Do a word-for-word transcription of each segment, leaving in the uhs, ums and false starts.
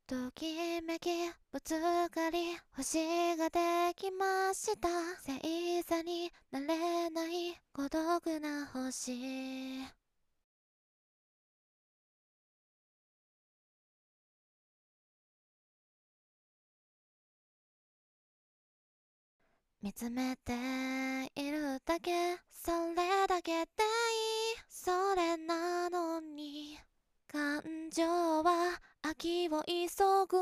ときめきぶつかり星ができました。星座になれない孤独な星。見つめているだけ、それだけでいい。それなのに感情は秋を急ぐ。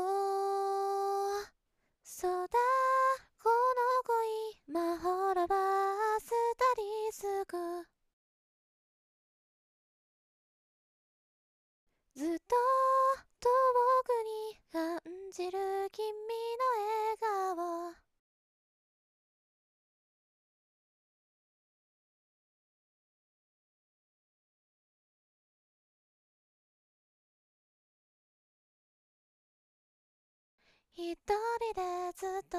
そうだ、この恋まほろばせたりすぐ。ずっと遠くに感じる君の笑顔。一人でずっと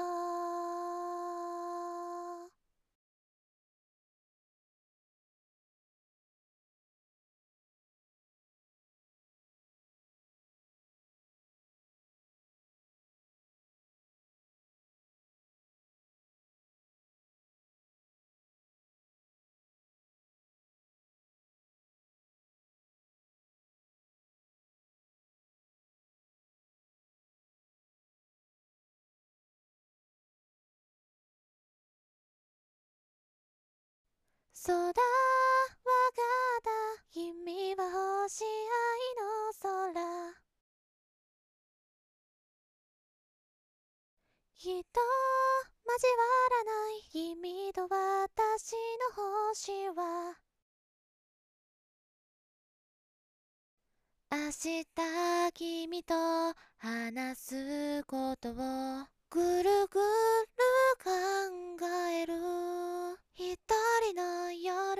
そうだ、わかった。君は星合いの空。きっと交わらない君と私の星は明日君と話すことをぐるぐる考える。一人の夜。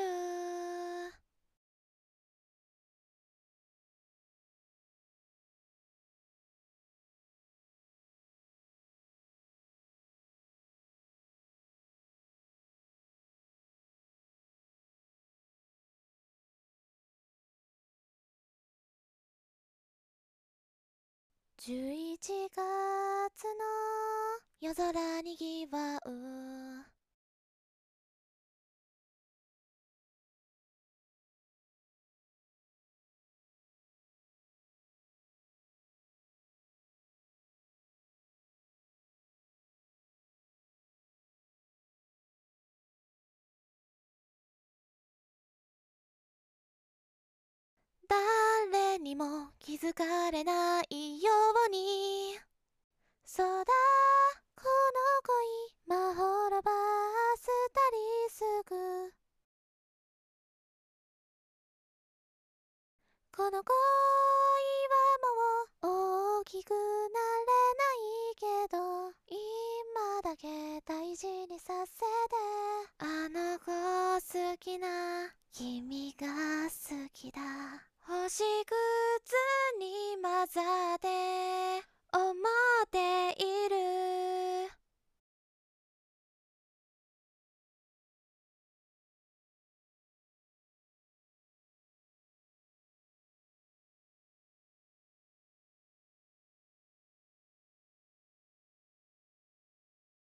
じゅういちがつの夜空にぎわう誰にも気づかれないように。そうだ、この恋まほろばせたりすぐ。この恋はもう大きくなれないけど今だけ大事にさせて。あの子好きな君が好きだ。星屑に混ざって思ってい